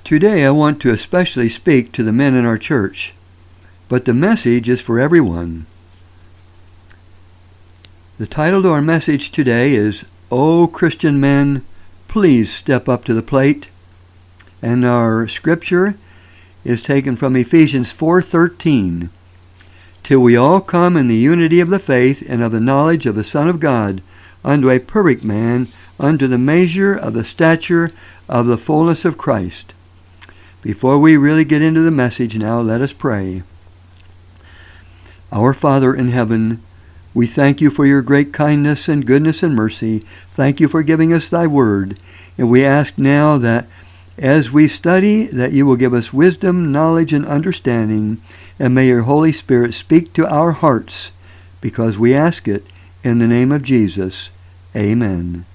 Today I want to especially speak to the men in our church, but the message is for everyone. The title to our message today is, "O Christian Men, Please Step Up to the Plate." And our scripture is taken from Ephesians 4:13. "Till we all come in the unity of the faith and of the knowledge of the Son of God, unto a perfect man, unto the measure of the stature of the fullness of Christ." Before we really get into the message now, let us pray. Our Father in heaven, we thank you for your great kindness and goodness and mercy. Thank you for giving us thy word. And we ask now that as we study, that you will give us wisdom, knowledge, and understanding, and may your Holy Spirit speak to our hearts, because we ask it in the name of Jesus. Amen.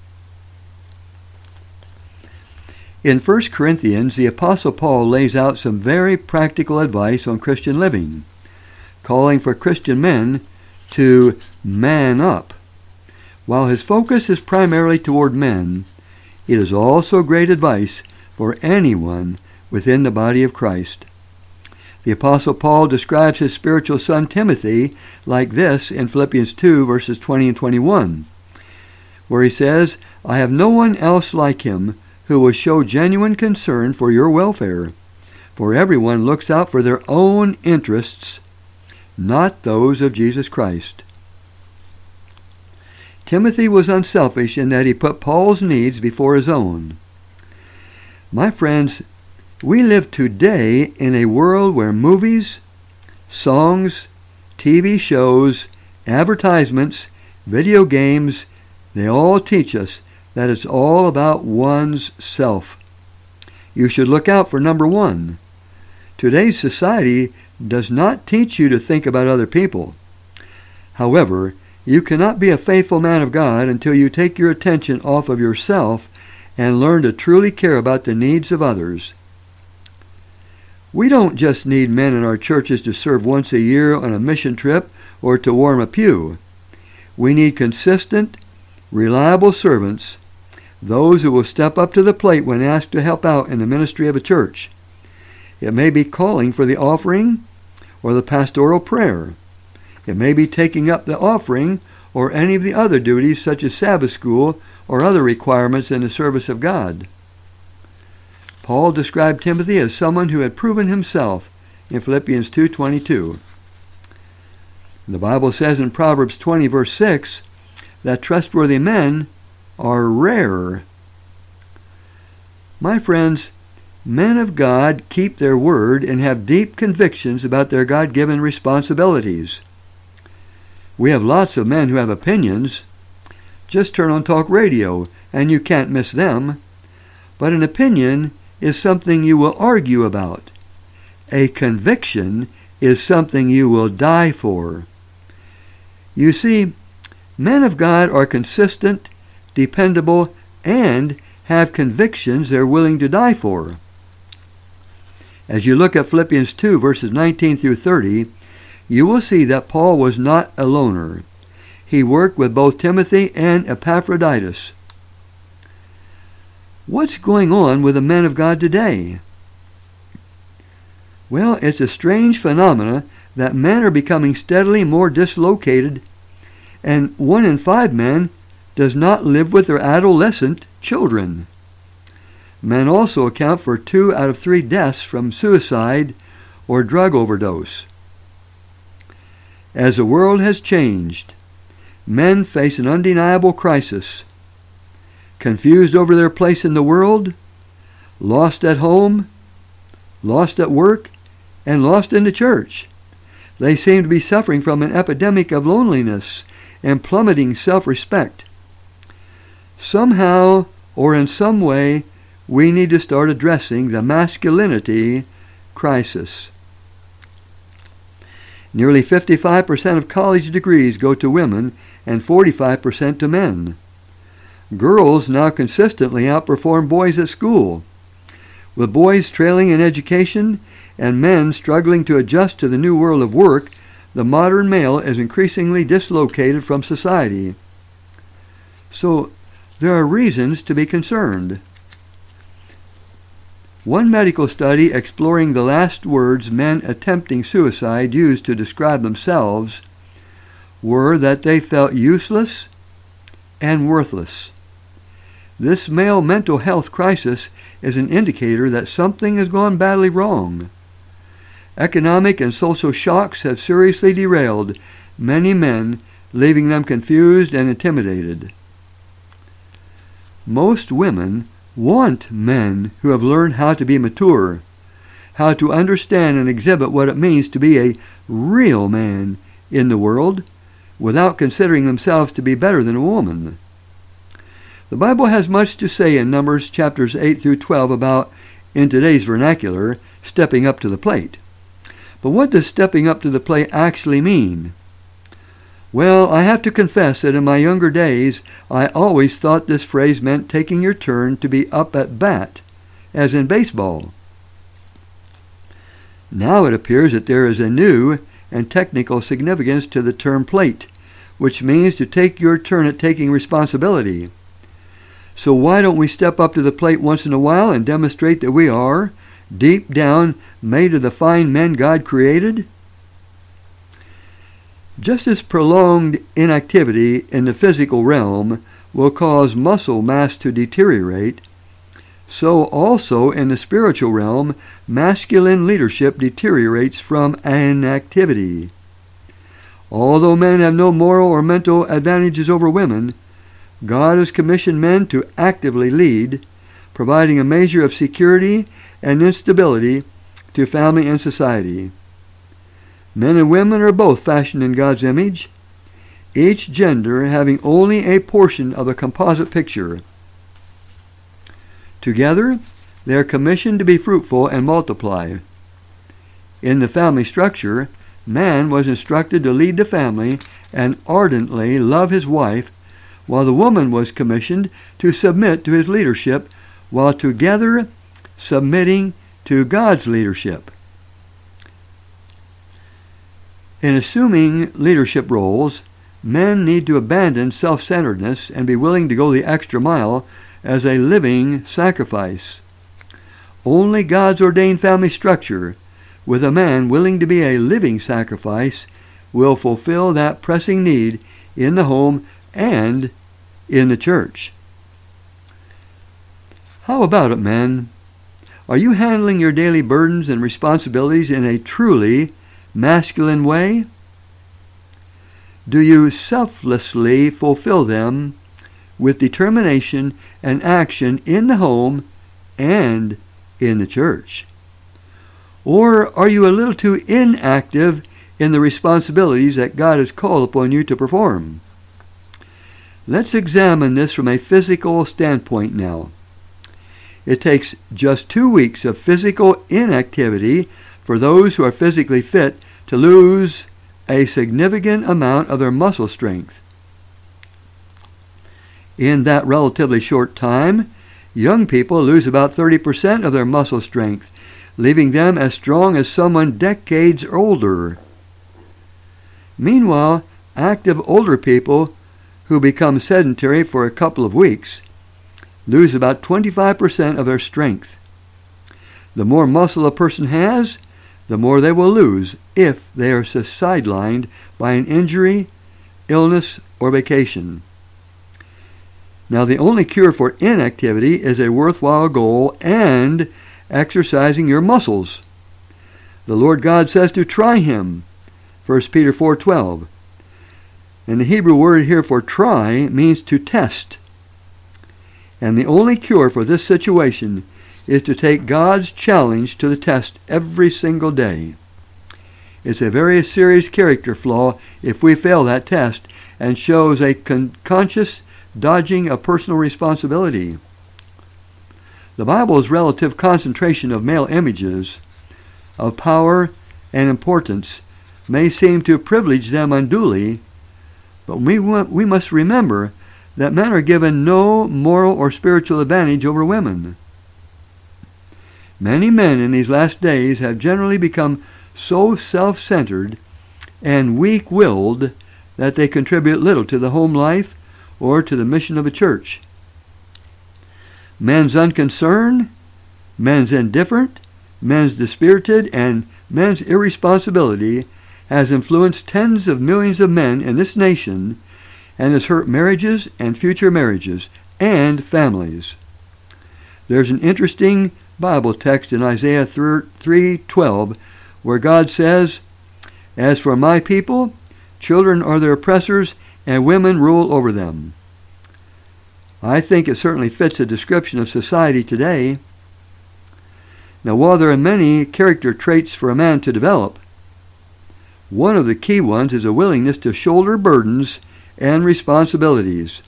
In 1 Corinthians, the Apostle Paul lays out some very practical advice on Christian living, calling for Christian men to man up. While his focus is primarily toward men, it is also great advice for anyone within the body of Christ. The Apostle Paul describes his spiritual son Timothy like this in Philippians 2, verses 20 and 21, where he says, "I have no one else like him who will show genuine concern for your welfare, for everyone looks out for their own interests, not those of Jesus Christ." Timothy was unselfish in that he put Paul's needs before his own. My friends, we live today in a world where movies, songs, TV shows, advertisements, video games, they all teach us that it's all about one's self. You should look out for number one. Today's society does not teach you to think about other people. However, you cannot be a faithful man of God until you take your attention off of yourself and learn to truly care about the needs of others. We don't just need men in our churches to serve once a year on a mission trip or to warm a pew. We need consistent, reliable servants, those who will step up to the plate when asked to help out in the ministry of a church. It may be calling for the offering or the pastoral prayer. It may be taking up the offering or any of the other duties such as Sabbath school or other requirements in the service of God. Paul described Timothy as someone who had proven himself in Philippians 2:22. The Bible says in Proverbs 20, verse 6, that trustworthy men are rare. My friends, men of God keep their word and have deep convictions about their God-given responsibilities. We have lots of men who have opinions. Just turn on talk radio and you can't miss them. But an opinion is something you will argue about. A conviction is something you will die for. You see, men of God are consistent, dependable, and have convictions they're willing to die for. As you look at Philippians 2, verses 19 through 30, you will see that Paul was not a loner. He worked with both Timothy and Epaphroditus. What's going on with the men of God today? Well, it's a strange phenomenon that men are becoming steadily more dislocated, and 1 in 5 men does not live with their adolescent children. Men also account for 2 out of 3 deaths from suicide or drug overdose. As the world has changed, men face an undeniable crisis. Confused over their place in the world, lost at home, lost at work, and lost in the church. They seem to be suffering from an epidemic of loneliness and plummeting self-respect. Somehow or in some way, we need to start addressing the masculinity crisis. Nearly 55% of college degrees go to women and 45% to men. Girls now consistently outperform boys at school. With boys trailing in education and men struggling to adjust to the new world of work, the modern male is increasingly dislocated from society. So there are reasons to be concerned. One medical study exploring the last words men attempting suicide used to describe themselves were that they felt useless and worthless. This male mental health crisis is an indicator that something has gone badly wrong. Economic and social shocks have seriously derailed many men, leaving them confused and intimidated. Most women want men who have learned how to be mature, how to understand and exhibit what it means to be a real man in the world, without considering themselves to be better than a woman. The Bible has much to say in Numbers chapters 8 through 12 about, in today's vernacular, stepping up to the plate. But what does stepping up to the plate actually mean? Well, I have to confess that in my younger days, I always thought this phrase meant taking your turn to be up at bat, as in baseball. Now it appears that there is a new and technical significance to the term plate, which means to take your turn at taking responsibility. So why don't we step up to the plate once in a while and demonstrate that we are, deep down, made of the fine men God created? Just as prolonged inactivity in the physical realm will cause muscle mass to deteriorate, so also in the spiritual realm, masculine leadership deteriorates from inactivity. Although men have no moral or mental advantages over women, God has commissioned men to actively lead, providing a measure of security and instability to family and society. Men and women are both fashioned in God's image, each gender having only a portion of a composite picture. Together, they are commissioned to be fruitful and multiply. In the family structure, man was instructed to lead the family and ardently love his wife, while the woman was commissioned to submit to his leadership, while together submitting to God's leadership. In assuming leadership roles, men need to abandon self-centeredness and be willing to go the extra mile as a living sacrifice. Only God's ordained family structure, with a man willing to be a living sacrifice, will fulfill that pressing need in the home and in the church. How about it, men? Are you handling your daily burdens and responsibilities in a truly masculine way? Do you selflessly fulfill them with determination and action in the home and in the church? Or are you a little too inactive in the responsibilities that God has called upon you to perform? Let's examine this from a physical standpoint now. It takes just 2 weeks of physical inactivity for those who are physically fit to lose a significant amount of their muscle strength. In that relatively short time, young people lose about 30% of their muscle strength, leaving them as strong as someone decades older. Meanwhile, active older people who become sedentary for a couple of weeks lose about 25% of their strength. The more muscle a person has, the more they will lose if they are sidelined by an injury, illness, or vacation. Now, the only cure for inactivity is a worthwhile goal and exercising your muscles. The Lord God says to try Him, 1 Peter 4:12. And the Hebrew word here for try means to test. And the only cure for this situation is to take God's challenge to the test every single day. It's a very serious character flaw if we fail that test, and shows a conscious dodging of personal responsibility. The Bible's relative concentration of male images of power and importance may seem to privilege them unduly, but we must remember that men are given no moral or spiritual advantage over women. Many men in these last days have generally become so self-centered and weak-willed that they contribute little to the home life or to the mission of a church. Men's unconcern, Men's indifference, men's dispirited, and men's irresponsibility has influenced tens of millions of men in this nation and has hurt marriages and future marriages and families. There's an interesting Bible text in Isaiah 3:12 where God says, "As for my people, children are their oppressors, and women rule over them." I think it certainly fits a description of society today. Now, while there are many character traits for a man to develop, one of the key ones is a willingness to shoulder burdens and responsibilities.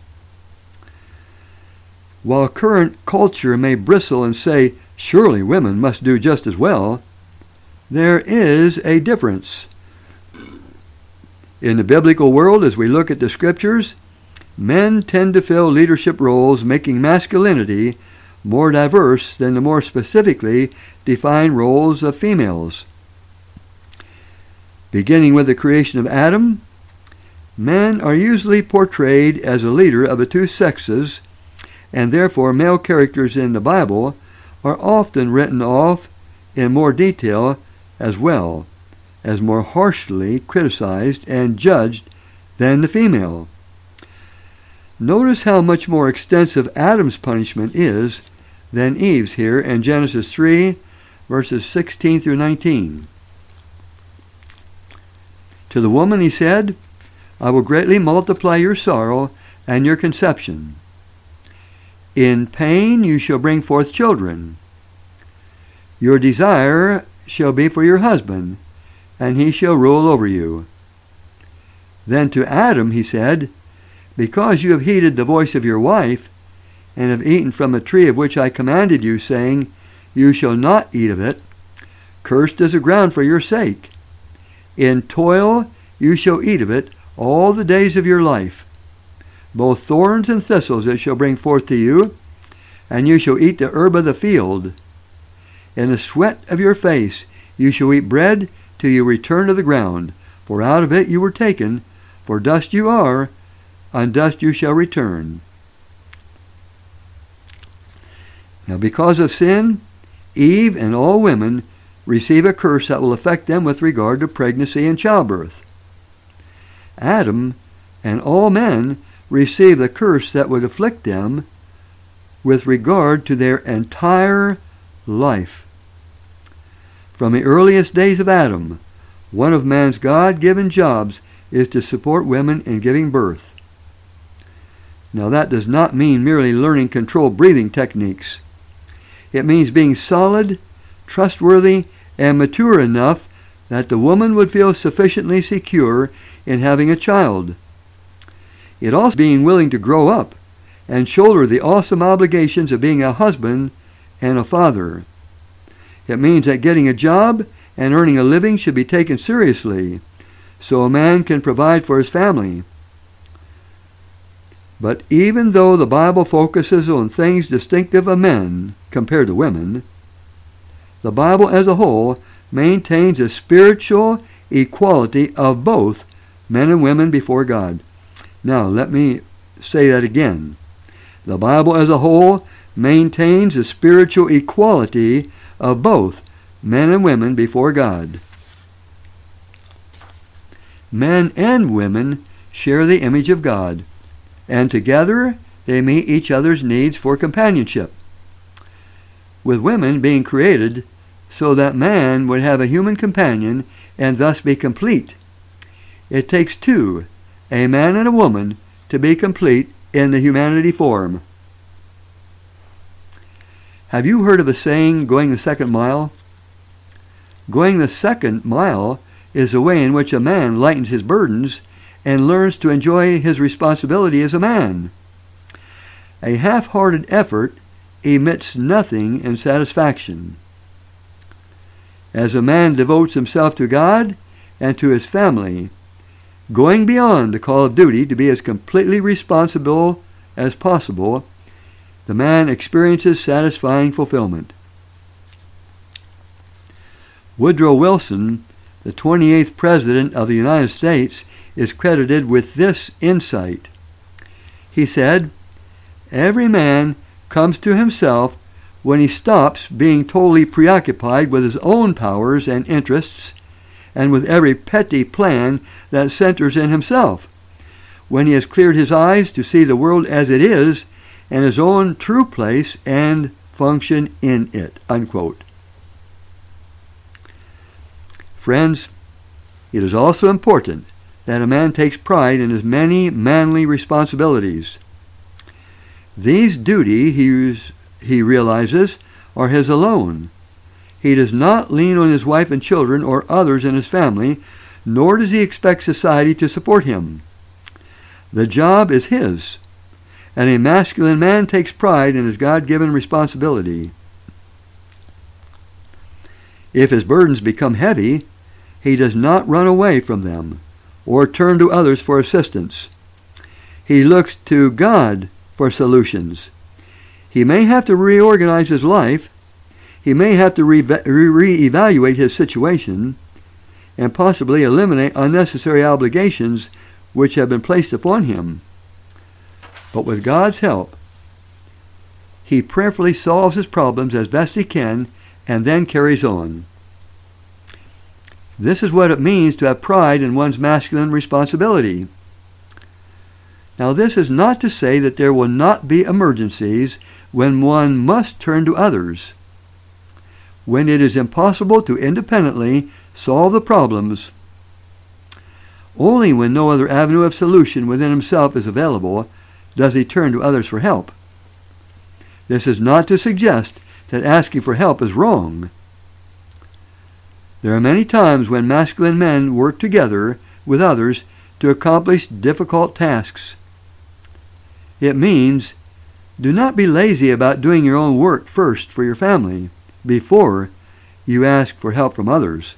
While current culture may bristle and say, surely women must do just as well, there is a difference. In the biblical world, as we look at the scriptures, men tend to fill leadership roles, making masculinity more diverse than the more specifically defined roles of females. Beginning with the creation of Adam, men are usually portrayed as a leader of the two sexes, and therefore male characters in the Bible are often written off in more detail as well as more harshly criticized and judged than the female. Notice how much more extensive Adam's punishment is than Eve's here in Genesis 3, verses 16 through 19. To the woman he said, "I will greatly multiply your sorrow and your conception. In pain you shall bring forth children. Your desire shall be for your husband, and he shall rule over you." Then to Adam he said, "Because you have heeded the voice of your wife, and have eaten from the tree of which I commanded you, saying, you shall not eat of it, cursed is the ground for your sake. In toil you shall eat of it all the days of your life. Both thorns and thistles it shall bring forth to you, and you shall eat the herb of the field. In the sweat of your face you shall eat bread till you return to the ground, for out of it you were taken, for dust you are, on dust you shall return." Now because of sin, Eve and all women receive a curse that will affect them with regard to pregnancy and childbirth. Adam and all men receive the curse that would afflict them with regard to their entire life. From the earliest days of Adam, one of man's God-given jobs is to support women in giving birth. Now that does not mean merely learning controlled breathing techniques. It means being solid, trustworthy, and mature enough that the woman would feel sufficiently secure in having a child. It also means being willing to grow up and shoulder the awesome obligations of being a husband and a father. It means that getting a job and earning a living should be taken seriously, so a man can provide for his family. But even though the Bible focuses on things distinctive of men compared to women, the Bible as a whole maintains a spiritual equality of both men and women before God. Now, let me say that again. The Bible as a whole maintains a spiritual equality of both men and women before God. Men and women share the image of God, and together they meet each other's needs for companionship, with women being created so that man would have a human companion and thus be complete. It takes two, a man and a woman, to be complete in the humanity form. Have you heard of a saying, going the second mile? Going the second mile is a way in which a man lightens his burdens and learns to enjoy his responsibility as a man. A half-hearted effort emits nothing in satisfaction. As a man devotes himself to God and to his family, going beyond the call of duty to be as completely responsible as possible, the man experiences satisfying fulfillment. Woodrow Wilson, the 28th President of the United States, is credited with this insight. He said, "Every man comes to himself when he stops being totally preoccupied with his own powers and interests and with every petty plan that centers in himself, when he has cleared his eyes to see the world as it is and his own true place and function in it." Unquote. Friends, it is also important that a man takes pride in his many manly responsibilities. These duties, he realizes, are his alone. He does not lean on his wife and children or others in his family, nor does he expect society to support him. The job is his, and a masculine man takes pride in his God-given responsibility. If his burdens become heavy, he does not run away from them or turn to others for assistance. He looks to God for solutions. He may have to reorganize his life. He may have to reevaluate his situation and possibly eliminate unnecessary obligations which have been placed upon him. But with God's help, he prayerfully solves his problems as best he can and then carries on. This is what it means to have pride in one's masculine responsibility. Now, this is not to say that there will not be emergencies when one must turn to others, when it is impossible to independently solve the problems. Only when no other avenue of solution within himself is available does he turn to others for help. This is not to suggest that asking for help is wrong. There are many times when masculine men work together with others to accomplish difficult tasks. It means, do not be lazy about doing your own work first for your family before you ask for help from others.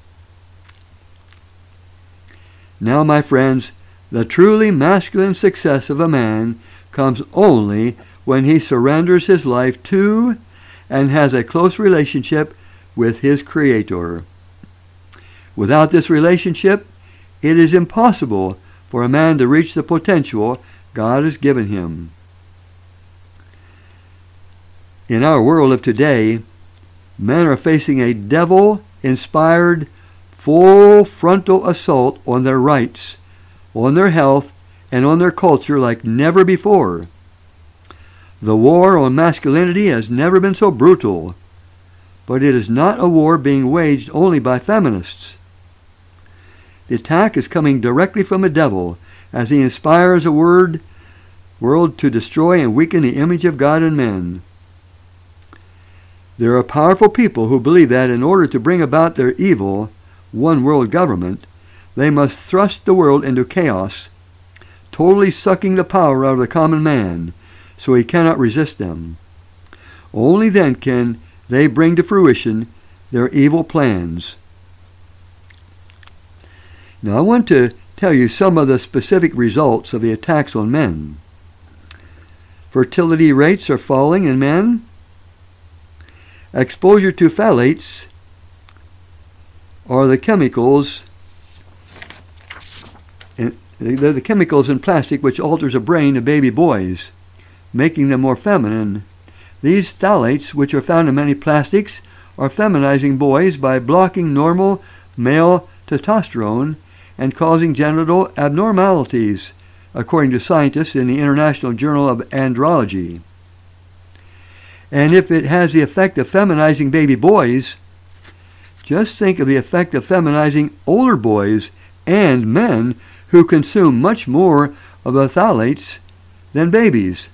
Now, my friends, the truly masculine success of a man comes only when he surrenders his life to and has a close relationship with his Creator. Without this relationship, it is impossible for a man to reach the potential God has given him. In our world of today, men are facing a devil-inspired full frontal assault on their rights, on their health, and on their culture like never before. The war on masculinity has never been so brutal, but it is not a war being waged only by feminists. The attack is coming directly from the devil as he inspires a world to destroy and weaken the image of God in men. There are powerful people who believe that in order to bring about their evil, one world government, they must thrust the world into chaos, totally sucking the power out of the common man, so he cannot resist them. Only then can they bring to fruition their evil plans. Now I want to tell you some of the specific results of the attacks on men. Fertility rates are falling in men. Exposure to phthalates are the chemicals they're the chemicals in plastic which alters the brain of baby boys, making them more feminine. These phthalates, which are found in many plastics, are feminizing boys by blocking normal male testosterone and causing genital abnormalities, according to scientists in the International Journal of Andrology. And if it has the effect of feminizing baby boys, just think of the effect of feminizing older boys and men who consume much more of the phthalates than babies.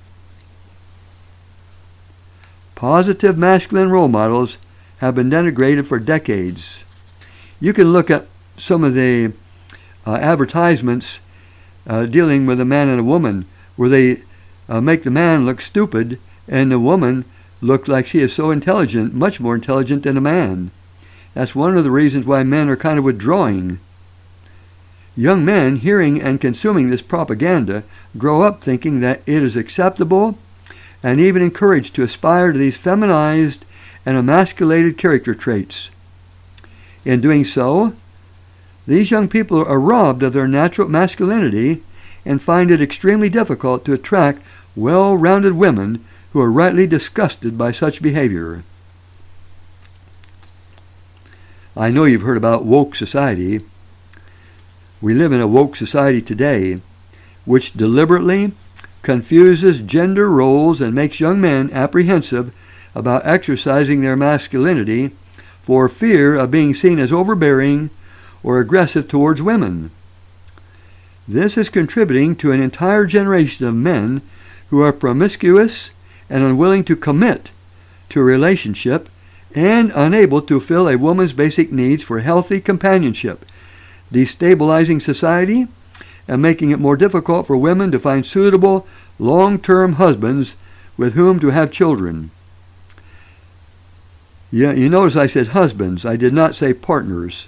Positive masculine role models have been denigrated for decades. You can look at some of the advertisements dealing with a man and a woman where they make the man look stupid and the woman look like she is so intelligent, much more intelligent than a man. That's one of the reasons why men are kind of withdrawing. Young men hearing and consuming this propaganda grow up thinking that it is acceptable and even encouraged to aspire to these feminized and emasculated character traits. In doing so, these young people are robbed of their natural masculinity and find it extremely difficult to attract well-rounded women who are rightly disgusted by such behavior. I know you've heard about woke society. We live in a woke society today, which deliberately confuses gender roles and makes young men apprehensive about exercising their masculinity for fear of being seen as overbearing or aggressive towards women. This is contributing to an entire generation of men who are promiscuous and unwilling to commit to a relationship and unable to fill a woman's basic needs for healthy companionship, destabilizing society and making it more difficult for women to find suitable long-term husbands with whom to have children. Yeah, you notice I said husbands. I did not say partners.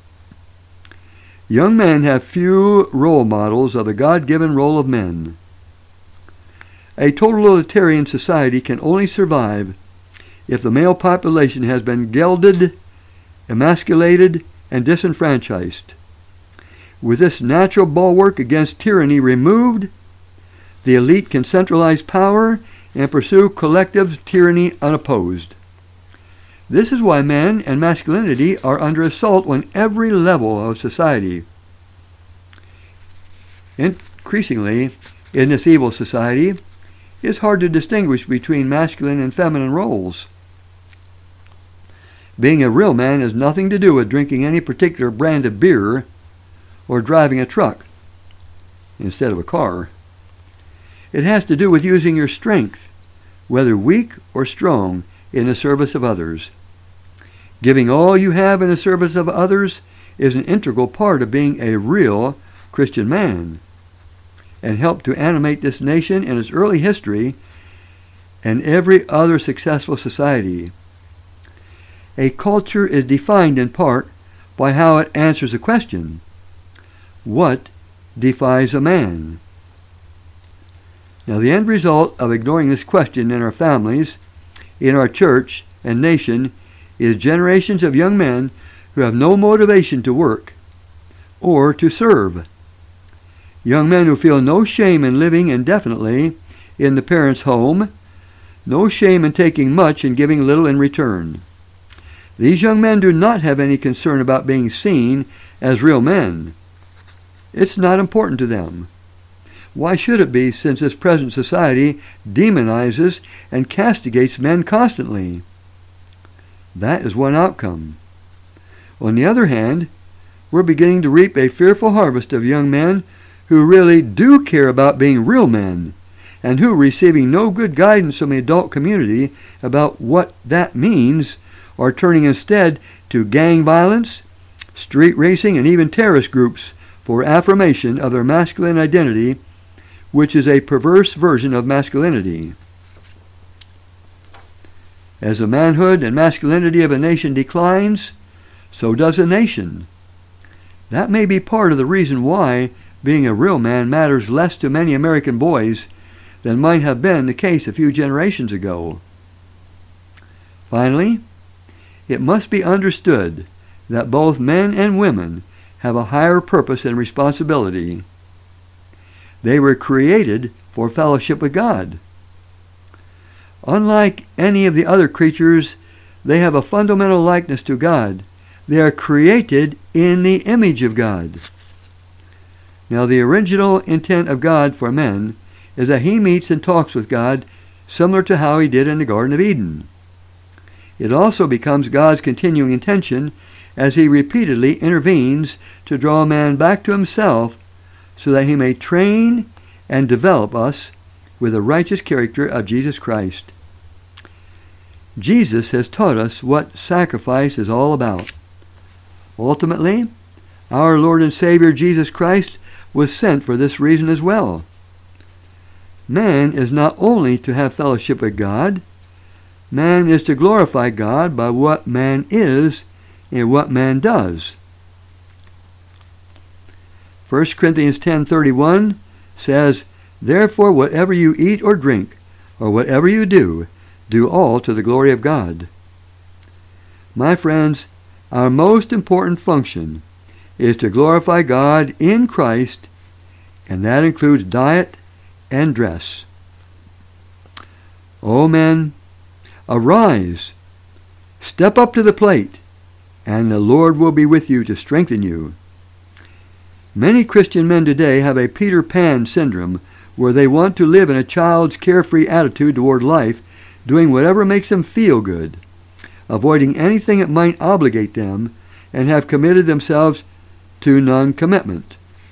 Young men have few role models of the God-given role of men. A totalitarian society can only survive if the male population has been gelded, emasculated, and disenfranchised. With this natural bulwark against tyranny removed, the elite can centralize power and pursue collective tyranny unopposed. This is why men and masculinity are under assault on every level of society. Increasingly, in this evil society, it's hard to distinguish between masculine and feminine roles. Being a real man has nothing to do with drinking any particular brand of beer or driving a truck instead of a car. It has to do with using your strength, whether weak or strong, in the service of others. Giving all you have in the service of others is an integral part of being a real Christian man, and helped to animate this nation in its early history and every other successful society. A culture is defined in part by how it answers a question: what defies a man? Now, the end result of ignoring this question in our families, in our church and nation, is generations of young men who have no motivation to work or to serve. Young men who feel no shame in living indefinitely in the parents' home, no shame in taking much and giving little in return. These young men do not have any concern about being seen as real men. It's not important to them. Why should it be, since this present society demonizes and castigates men constantly? That is one outcome. On the other hand, we're beginning to reap a fearful harvest of young men who really do care about being real men, and who, receiving no good guidance from the adult community about what that means, are turning instead to gang violence, street racing, and even terrorist groups for affirmation of their masculine identity, which is a perverse version of masculinity. As the manhood and masculinity of a nation declines, so does a nation. That may be part of the reason why being a real man matters less to many American boys than might have been the case a few generations ago. Finally, it must be understood that both men and women have a higher purpose and responsibility. They were created for fellowship with God. Unlike any of the other creatures, they have a fundamental likeness to God. They are created in the image of God. Now, the original intent of God for men is that he meets and talks with God similar to how he did in the Garden of Eden. It also becomes God's continuing intention as he repeatedly intervenes to draw man back to himself so that he may train and develop us with the righteous character of Jesus Christ. Jesus has taught us what sacrifice is all about. Ultimately, our Lord and Savior Jesus Christ was sent for this reason as well. Man is not only to have fellowship with God, man is to glorify God by what man is and what man does. 1 Corinthians 10:31 says, "Therefore whatever you eat or drink, or whatever you do, do all to the glory of God." My friends, our most important function is to glorify God in Christ, and that includes diet and dress. O men, arise, step up to the plate, and the Lord will be with you to strengthen you. Many Christian men today have a Peter Pan syndrome, where they want to live in a child's carefree attitude toward life, doing whatever makes them feel good, avoiding anything that might obligate them, and have committed themselves to non-commitment.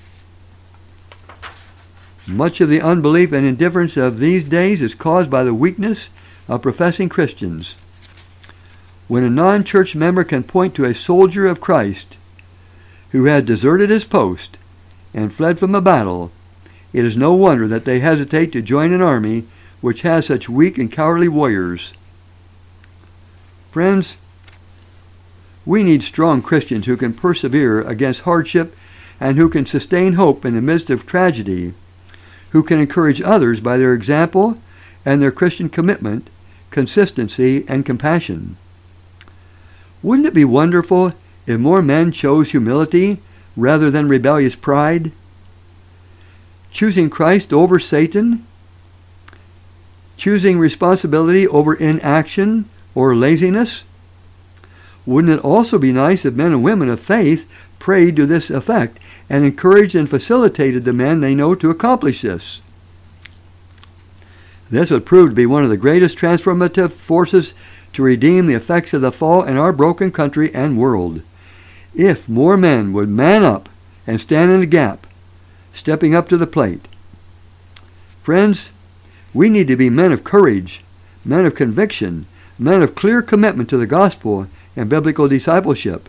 Much of the unbelief and indifference of these days is caused by the weakness of professing Christians. When a non-church member can point to a soldier of Christ who had deserted his post and fled from a battle, it is no wonder that they hesitate to join an army which has such weak and cowardly warriors. Friends, we need strong Christians who can persevere against hardship and who can sustain hope in the midst of tragedy, who can encourage others by their example and their Christian commitment, consistency, and compassion. Wouldn't it be wonderful if more men chose humility rather than rebellious pride? Choosing Christ over Satan? Choosing responsibility over inaction or laziness? Wouldn't it also be nice if men and women of faith prayed to this effect and encouraged and facilitated the men they know to accomplish this? This would prove to be one of the greatest transformative forces to redeem the effects of the fall in our broken country and world. If more men would man up and stand in the gap, stepping up to the plate. Friends, we need to be men of courage, men of conviction, men of clear commitment to the gospel and biblical discipleship.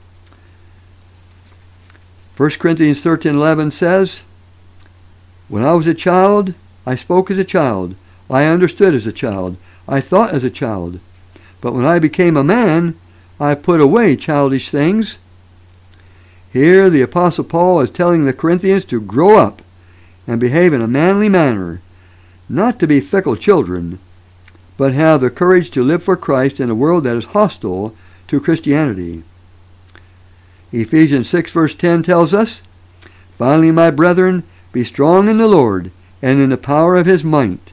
1 Corinthians 13:11 says, "When I was a child, I spoke as a child. I understood as a child. I thought as a child. But when I became a man, I put away childish things." Here the Apostle Paul is telling the Corinthians to grow up and behave in a manly manner, not to be fickle children, but have the courage to live for Christ in a world that is hostile to Christianity. Ephesians 6 verse 10 tells us, "Finally, my brethren, be strong in the Lord and in the power of his might."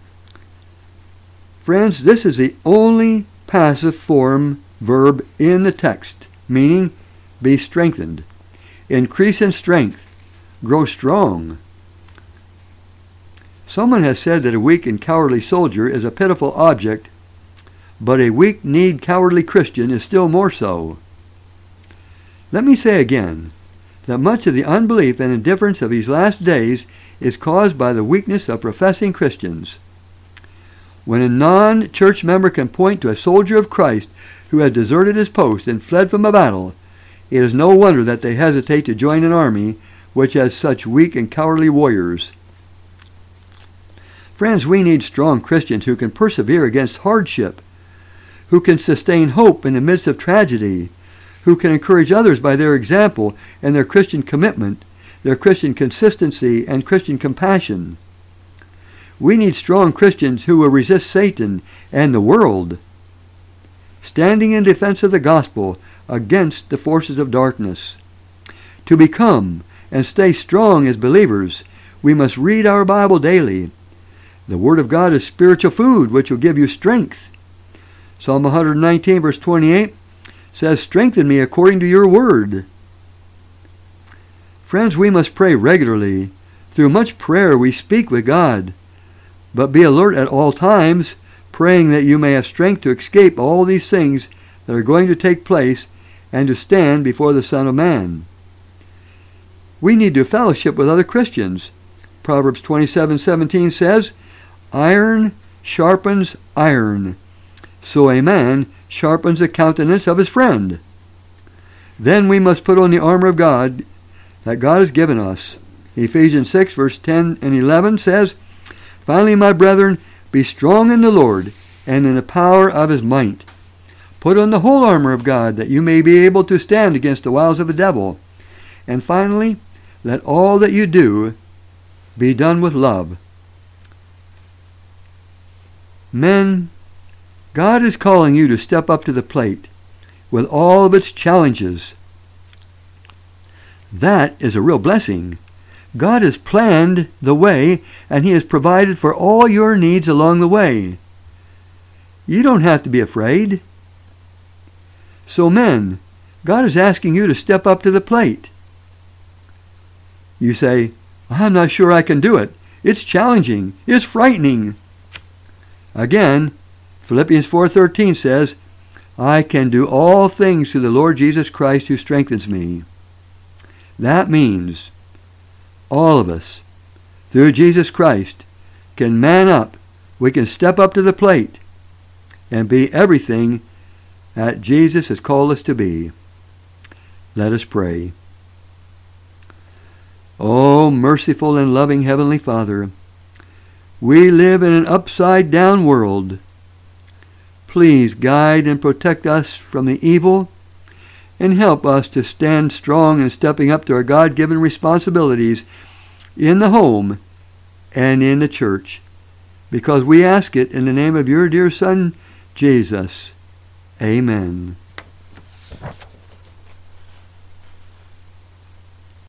Friends, this is the only passive form verb in the text, meaning be strengthened. Increase in strength. Grow strong. Someone has said that a weak and cowardly soldier is a pitiful object, but a weak-kneed, cowardly Christian is still more so. Let me say again that much of the unbelief and indifference of these last days is caused by the weakness of professing Christians. When a non-church member can point to a soldier of Christ who had deserted his post and fled from a battle, it is no wonder that they hesitate to join an army which has such weak and cowardly warriors. Friends, we need strong Christians who can persevere against hardship, who can sustain hope in the midst of tragedy, who can encourage others by their example and their Christian commitment, their Christian consistency, and Christian compassion. We need strong Christians who will resist Satan and the world, standing in defense of the gospel against the forces of darkness. To become and stay strong as believers, we must read our Bible daily. The Word of God is spiritual food which will give you strength. Psalm 119 verse 28 says, "Strengthen me according to your word." Friends, we must pray regularly. Through much prayer we speak with God. But be alert at all times, praying that you may have strength to escape all these things that are going to take place and to stand before the Son of Man. We need to fellowship with other Christians. Proverbs 27:17 says, "Iron sharpens iron, so a man sharpens the countenance of his friend." Then we must put on the armor of God that God has given us. Ephesians 6 verse 10 and 11 says, "Finally, my brethren, be strong in the Lord and in the power of his might. Put on the whole armor of God that you may be able to stand against the wiles of the devil. And finally, let all that you do be done with love." Men, God is calling you to step up to the plate with all of its challenges. That is a real blessing. God has planned the way, and he has provided for all your needs along the way. You don't have to be afraid. So men, God is asking you to step up to the plate. You say, I'm not sure I can do it. It's challenging. It's frightening. Again, Philippians 4:13 says, I can do all things through the Lord Jesus Christ who strengthens me. That means all of us, through Jesus Christ, can man up. We can step up to the plate and be everything that Jesus has called us to be. Let us pray. Oh, merciful and loving Heavenly Father, we live in an upside-down world. Please guide and protect us from the evil and help us to stand strong in stepping up to our God-given responsibilities in the home and in the church, because we ask it in the name of your dear Son, Jesus. Amen.